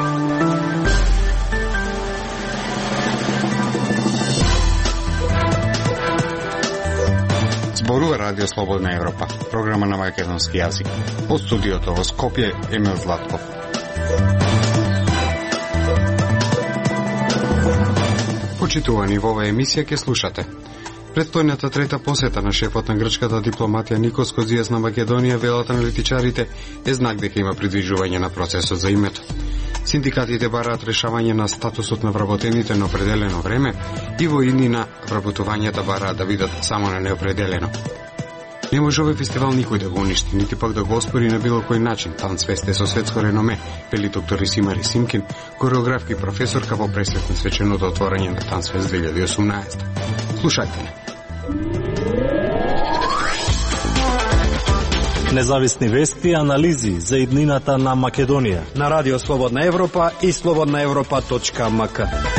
Зборува Радио Слободна Европа, програма на македонски јазик. Од студиото во Скопје, Емил Златков. Почитувани, во оваа емисија ќе слушате. Предстојната трета посета на шефот на грчката дипломатија Никос Козијас на Македонија, велат аналитичарите, е знак дека има придвижување на процесот за името. Синдикатите бараат решавање на статусот на вработените на определено време и во иднина вработувањата бараат да бидат само на неопределено. Не може овој фестивал никој да го уништи, нити пак да го оспори на било кој начин. Танцфест е со светско реноме, вели доктор Исимари Симкин, кореографка и професорка во пресвет на свеченото отворање на Танцфест 2018. Слушајте не. Независни вести и анализи за иднината на Македонија на Радио Слободна Европа и slobodnaevropa.mk.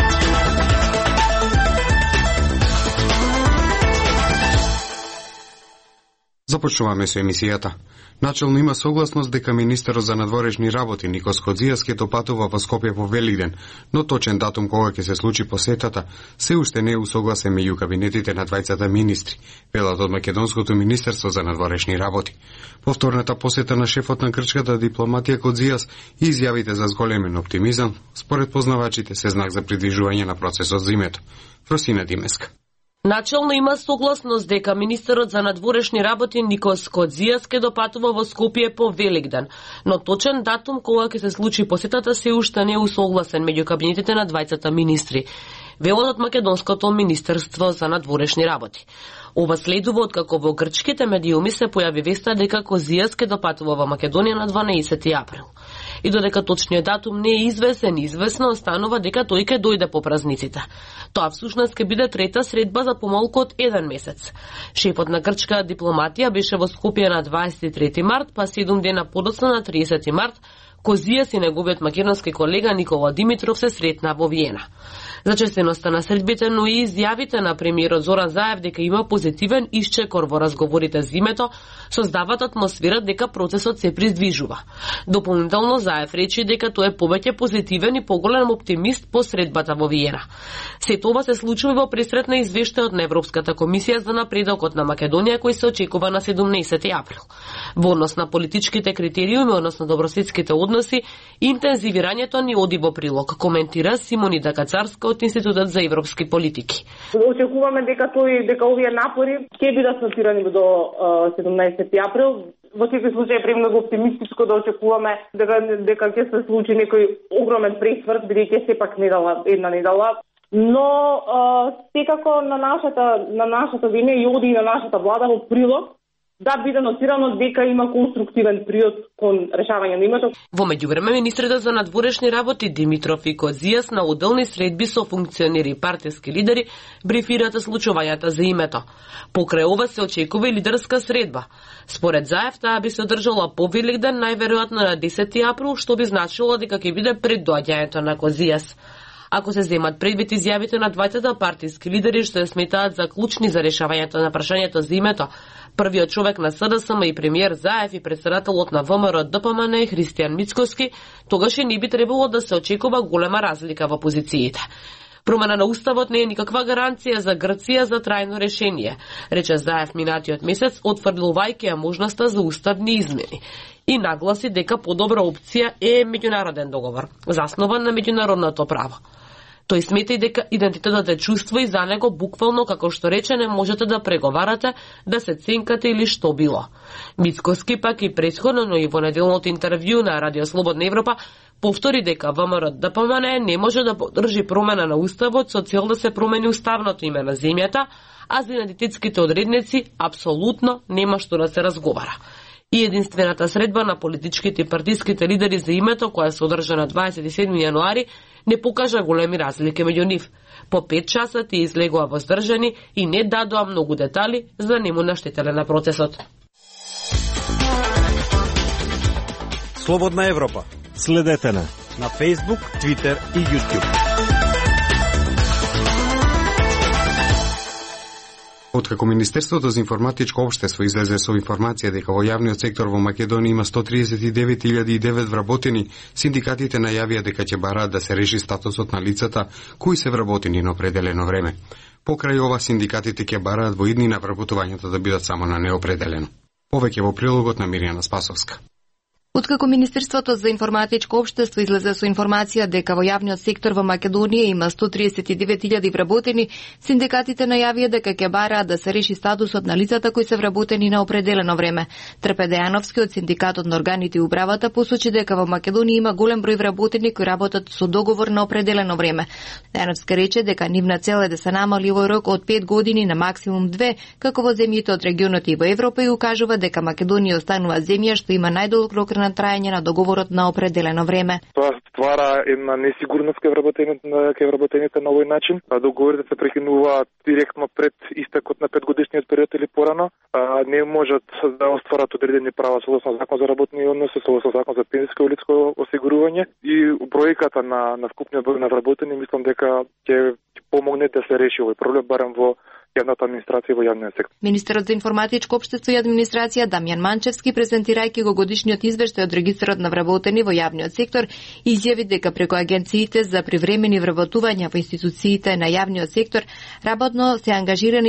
Започнуваме со емисијата. Начелно има согласност дека министерот за надворешни работи Никос Козијас ќе допатува во Скопје во Великден, но точен датум кога ќе се случи посетата се уште не е усогласен меѓу кабинетите на двајцата министри, велат од Македонското министерство за надворешни работи. Повторната посета на шефот на грчката дипломатија Козијас и изјавите за зголемен оптимизам, според познавачите, се знак за придвижување на процесот за името. Фросина Димеска. Начелно има согласност дека министерот за надворешни работи Никос Козијас ќе допатува во Скопје по Великден, но точен датум кога ќе се случи посетата се уште не е усогласен меѓу кабинетите на двајцата министри, велат од Македонското министерство за надворешни работи. Ова следува откако во грчките медиуми се појави веста дека Козијас ќе допатува во Македонија на 12 април. И додека точниот датум не е известен, известно останува дека тој ќе дојде по празниците. Тоа всушност ќе биде трета средба за помалку од 1 месец. Шефот на грчка дипломатија беше во Скопје на 23 март, па 7 дена подоцна на 30 март, Козијас и неговиот македонски колега Никола Димитров се сретна во Виена. Зачестеноста на средбите, но и изјавите на премиерот Зоран Заев дека има позитивен исчекор во разговорите за името, создаваат атмосфера дека процесот се приздвижува. Дополнително Заев речи дека тој е повеќе позитивен и поголем оптимист по средбата во Виена. Сето ова се случува во пресретна извештајот на Европската комисија за напредокот на Македонија кој се очекува на 17 април. Во однос на политичките критериуми, односно добрососедските односи, интензивирањето ни оди во прилог, коментира Симонида Кацарска од Институтот за европски политики. Очекуваме дека овие напори ќе бидат стартирани до 17 април. Во секој случај е премногу оптимистичко да очекуваме дека ќе се случи некој огромен пресврт, бидејќи сепак една недела. Но секако на нашата земја и оди и на нашата влада во прилог да биде нотирано дека има конструктивен приод кон решавање на името. Во меѓувреме, министрите за надворешни работи Димитров и Козијас на одделни средби со функционери и партиски лидери брифираат случувањата за името. Покрај ова се очекува и лидерска средба. Според Заев, таа би се одржала по Великден, најверојатно на 10 април, што би значило дека ќе биде пред доаѓањето на Козијас. Ако се земат предвид изјавите на двајцата партиски лидери што се сметаат за клучни за решавањето на прашањето за името, првиот човек на СДСМ и премиер Заев и председателот на ВМРО ДПМН Христијан Мицкоски, тогаш и не би требало да се очекува голема разлика во позициите. Промена на уставот не е никаква гаранција за Грција за трајно решение, рече Заев минатиот месец, отфрлувајќи ја можноста за уставни измени. И нагласи дека подобра опција е меѓународен договор, заснован на меѓународното право. Тој смета и дека идентитетот е чувство и за него буквално, како што рече, не можете да преговарате, да се ценкате или што било. Мицкоски пак и претходно, но и во неделното интервју на Радио Слободна Европа, повтори дека ВМРО ДПМН не може да поддржи промена на уставот со цел да се промени уставното име на земјата, а за идентитетските одредници апсолутно нема што да се разговара. И единствената средба на политичките и партиските лидери за името, која се одржа на 27 јануари, не покажа големи разлики меѓу нив. По 5 часа тие излегува воздржани и не дадоа многу детали за да не му наштетеле на процесот. Слободна Европа. Следете на Facebook, Twitter и YouTube. Откако Министерството за информатичко општество излезе со информација дека во јавниот сектор во Македонија има 139.009 вработени, синдикатите најавија дека ќе бараат да се реши статусот на лицата кои се вработени на определено време. Покрај ова, синдикатите ќе бараат во иднина вработувањето да бидат само на неопределено. Повеќе во прилогот на Мирјана Спасовска. Откако Министерството за информатичко општество излезе со информација дека во јавниот сектор во Македонија има 139.000 вработени, синдикатите најавија дека ќе бараат да се реши статусот на лицата кои се вработени на определено време. Трпе Дејановски од Синдикатот на органите и управата посочи дека во Македонија има голем број вработени кои работат со договор на определено време. Дејановски рече дека нивна цел е да се намали овој рок од 5 години на максимум 2, како во земјите од регионот и во Европа, и укажува дека Македонија останува земја што има најдолг рок на траење на договорот на определено време. Тоа ствара една несигурност кај вработените на овој начин. Договорите се прекинуваат директно пред истекот на 5-годишниот период или порано. Не можат да остварат одредени права согласно закон за работни односи, согласно закон за пензиско и личко осигурување, и бројката на вкупниот број на вработени мислам дека ќе помогне да се реши овој проблем барем во јавната администрација во јавниот сектор. Министерот за информатичко општество и администрација Дамјан Манчевски, презентирајќи го годишниот извештај од регистарот на вработени во јавниот сектор, изјави дека преку агенциите за привремени вработувања во институциите на јавниот сектор работно се ангажирани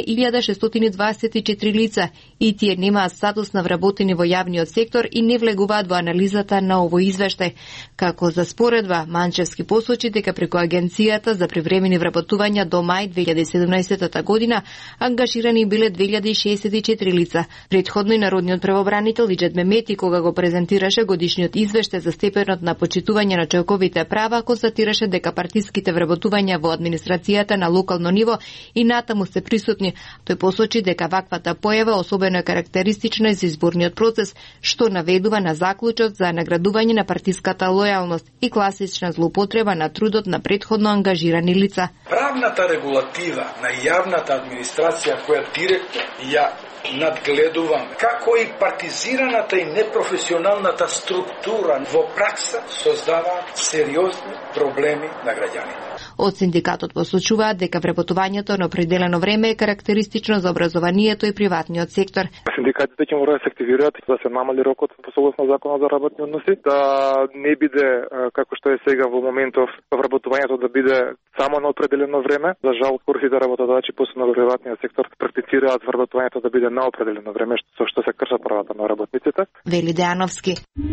1624 лица и тие немаат статус на вработени во јавниот сектор и не влегуваат во анализата на овој извештај. Како за споредба, Манчевски посочи дека преку агенцијата за привремени вработувања до мај 2017 година ангажирани биле 2064 лица. Претходно и народниот правобранител Иџет Мемети, кога го презентираше годишниот извештај за степенот на почитување на човековите права, констатираше дека партиските вработувања во администрацијата на локално ниво и натаму се присутни. Тој посочи дека ваквата појава особено е карактеристична за изборниот процес, што наведува на заклучок за наградување на партиската лојалност и класична злоупотреба на трудот на претходно ангажирани лица. Правната регулатива на јавната администрација која директно ја надгледуваме, како и партизираната и непрофесионалната структура во пракса создаваат сериозни проблеми на граѓаните. Од синдикатот посочуваат дека вработувањето на определено време е карактеристично за образованието и приватниот сектор. Синдикатите ќе мора да се активираат да се намали рокот по согласно законот за работни односи, да не биде како што е сега во моментов вработувањето да биде само на определено време. За жал, сите работодавачи посебно во приватниот сектор практицираат вработувањето да биде на определено време, што се кршат правата на работниците. Вели Дејановски.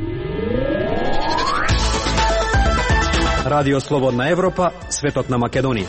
Радио Слободна Европа, светот на Македонија.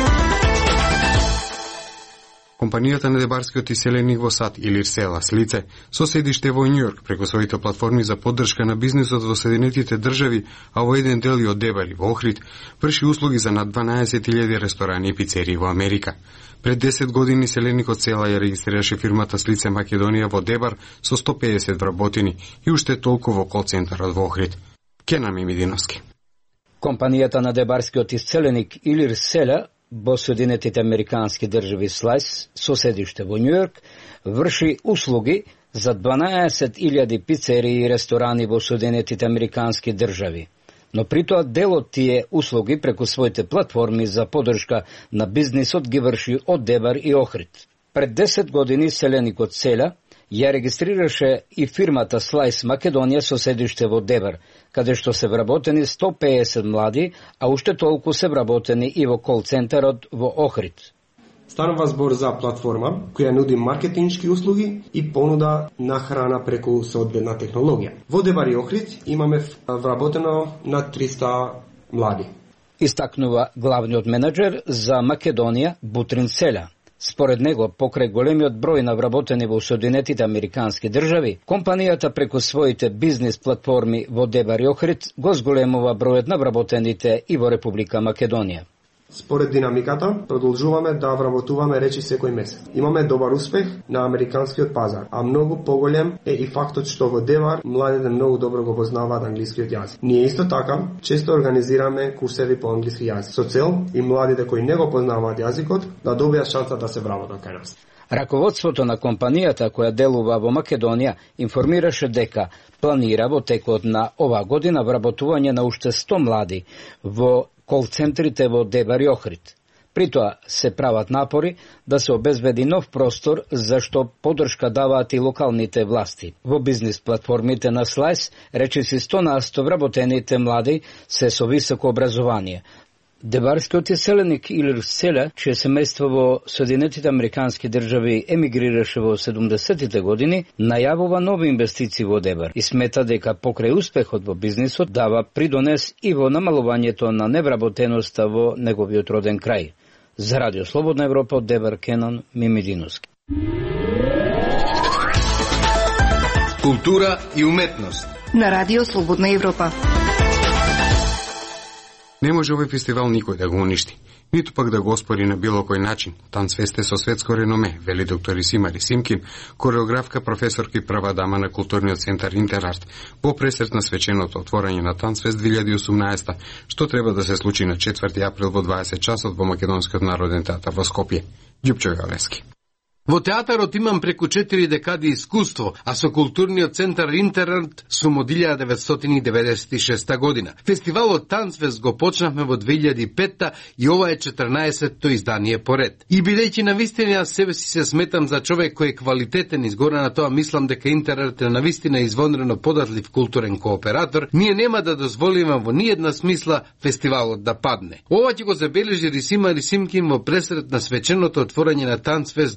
Компанијата на дебарскиот иселеник во САД Илир Села с лице со седиште во Њујорк преку своите платформи за поддршка на бизнисот во Соединетите држави, а во еден дел и од Дебар и во Охрид, врши услуги за над 12.000 ресторани и пицерии во Америка. Пред 10 години селеникот Села ја регистрираше фирмата с лице Македонија во Дебар со 150 вработени и уште толку во кол-центарот во Охрид. Кенам Мидиновски. Компанијата на дебарскиот исцеленик Илир Села во Соединетите Американски држави SLICE со седиште во Њујорк врши услуги за 12.000 пицерии и ресторани во Соединетите Американски држави. Но при тоа дел од тие услуги преку своите платформи за поддршка на бизнисот ги врши од Дебар и Охрид. Пред 10 години селеникот Села ја регистрираше и фирмата SLICE Македонија со седиште во Дебар, каде што се вработени 150 млади, а уште толку се вработени и во кол-центарот во Охрид. Станува збор за платформа која нуди маркетиншки услуги и понуда на храна преку соодветна технологија. Во Дебар и Охрид имаме вработено над 300 млади. Истакнува главниот менеджер за Македонија Бутрин Селя. Според него, покрај големиот број на вработени во Соединетите Американски држави, компанијата преку своите бизнис платформи во Дебар и Охрид го зголемува бројот на вработените и во Република Македонија. Според динамиката, продолжуваме да вработуваме речи секој месец. Имаме добар успех на американскиот пазар, а многу поголем е и фактот што во Дебар младите многу добро го познаваат англискиот јазик. Ние исто така често организираме курсеви по англиски јазик, со цел и младите кои не го познаваат јазикот да добијат шанса да се вработат кај нас. Раководството на компанијата која делува во Македонија информираше дека планира во текот на оваа година вработување на уште 100 млади во кол-центрите во Дебар и Охрид. При тоа се прават напори да се обезбеди нов простор за што поддршка даваат и локалните власти. Во бизнис платформите на Слайс речиси 100% вработените млади се со високо образование. Дебарскиот иселеник Илир Селя, чие семејство во Соединетите Американски држави емигрираше во 70-тите години, најавува нови инвестиции во Дебар и смета дека покрај успехот во бизнисот дава придонес и во намалувањето на невработеноста во неговиот роден крај. За Радио Слободна Европа од Дебар, Кенан Мимидиновски. Култура и уметност на Радио Слободна Европа. Не може овој фестивал никој да го уништи, ниту пак да го оспори на било кој начин. Танцфест е со светско реноме, вели доктор Рисима Рисимкин, кореографка, професорка и прва дама на културниот центар Интерарт, по пресрет на свеченото отворање на Танцфест 2018, што треба да се случи на 4 април во 20 часот во Македонскиот народен театар во Скопје. Ѓупчо Галевски. Во театарот имам преку 4 декади искуство, а со културниот центар Интерарт сум од 1996 година. Фестивалот Танцфест го почнавме во 2005 и ова е 14-то издание поред. И бидејќи навистина себе си се сметам за човек кој е квалитетен, изгора на тоа мислам дека Интерарт е навистина извонредно податлив културен кооператор, ние нема да дозволиме во ниедна смисла фестивалот да падне. Ова ќе го забележи Рисима Рисимкин во пресрет на свеченото отворање на Танцфест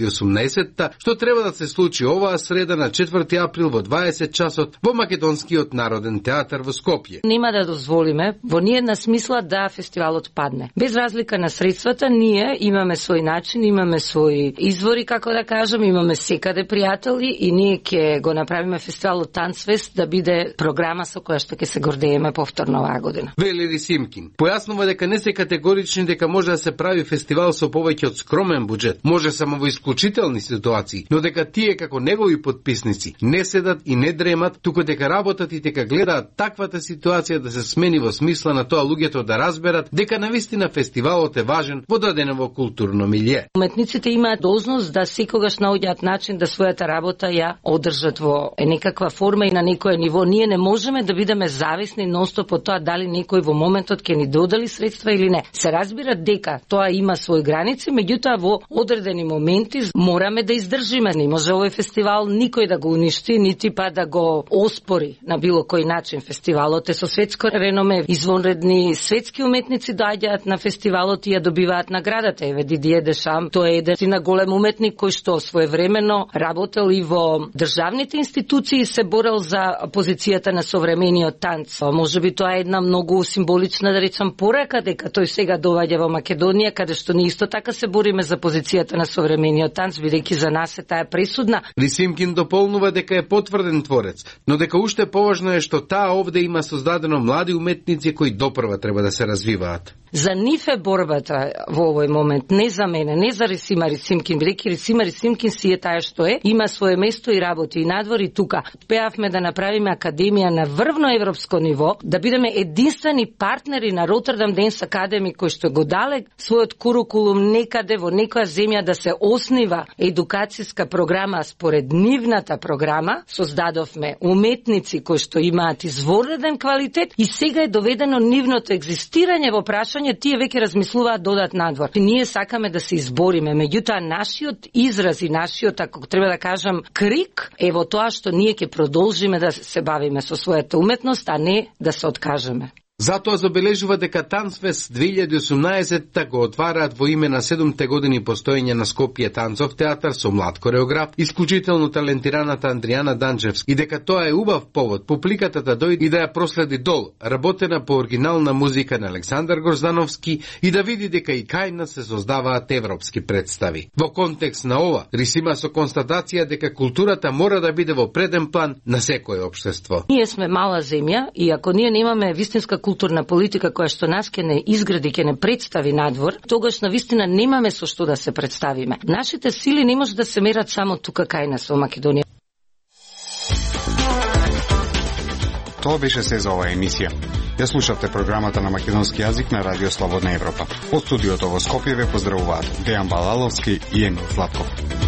2018, што треба да се случи оваа среда на 4 април во 20 часот во Македонскиот народен театар во Скопје. Нема да дозволиме во ниедна смисла да фестивалот падне. Без разлика на средствата, ние имаме свој начин, имаме своји извори, како да кажам, имаме секаде пријатели и ние ќе го направиме фестивалот Танцфест да биде програма со која што ќе се гордееме повторно оваа година. Вели Рисимкин, појаснува дека не се категорични дека може да се прави фестивал со повеќе од скромен буџет, може само во исклучителни ситуации, но дека тие како негови подписници не седат и не дремат, туку дека работат и дека гледаат таквата ситуација да се смени во смисла на тоа луѓето да разберат дека навистина фестивалот е важен во даденово културно милје. Уметниците имаат должност да секогаш наоѓаат начин да својата работа ја одржат во некаква форма и на некое ниво. Ние не можеме да бидеме зависни ностоп од тоа дали некој во моментот ќе ни додели средства или не. Се разбира дека тоа има своји граници, меѓутоа во одредени моменти мораме да издржиме. Не може овој фестивал никој да го уништи, нити па да го оспори на било кој начин. Фестивалот е со светско реноме, извонредни светски уметници доаѓаат на фестивалот и ја добиваат наградата. Еве Дидие Дешам, тој е еден голем уметник кој што своевремено работел и во државните институции и се борел за позицијата на современиот танц. Можеби тоа е една многу символична, да речам, порака дека тој сега доаѓа во Македонија, каде што ние исто така се бориме за позицијата на современиот танц, бидејќи за нас е таа пресудна. Рисимкин дополнува дека е потврден творец, но дека уште поважно е што таа овде има создадено млади уметници кои допрва треба да се развиваат. За нив е борбата во овој момент, не за мене, не за Рисима Рисимкин, бидејќи Рисима Рисимкин си е таа што е, има свое место и работи и надвор и тука. Пеавме да направиме академија на врвно европско ниво, да бидеме единствени партнери на Роттердам Денс Академи кој што го дале својот курикулум некаде во некоја земја да се оснива едукацијска програма според нивната програма. Создадовме уметници кои што имаат извореден квалитет и сега е доведено нивното екзистирање во прашање, тие веќе размислуваат додат надвор. И ние сакаме да се избориме, меѓутоа нашиот израз и нашиот, ако треба да кажам, крик е во тоа што ние ќе продолжиме да се бавиме со својата уметност, а не да се откажеме. Затоа забележува дека Танцфест 2018 го отвараат во име на 7-те години постоење на Скопје танцов театар со млад кореограф, исклучително талентираната Андријана Данчевски, и дека тоа е убав повод публиката да дојде и да ја проследи Дол, работена по оригинална музика на Александар Гроздановски, и да види дека и кај нас се создаваат европски представи. Во контекст на ова, Рисима со констатација дека културата мора да биде во преден план на секое општество. Ние сме мала земја и ако ние немаме вистинска културна политика која што нас ќе не изгради, ќе не представи надвор, тогаш навистина немаме со што да се представиме. Нашите сили не може да се мерат само тука кај нас во Македонија. Тоа беше се за оваа емисија. Ја слушавте програмата на македонски јазик на Радио Слободна Европа. Од студиото во Скопје ве поздравуваат Дејан Балаловски и Емил Златков.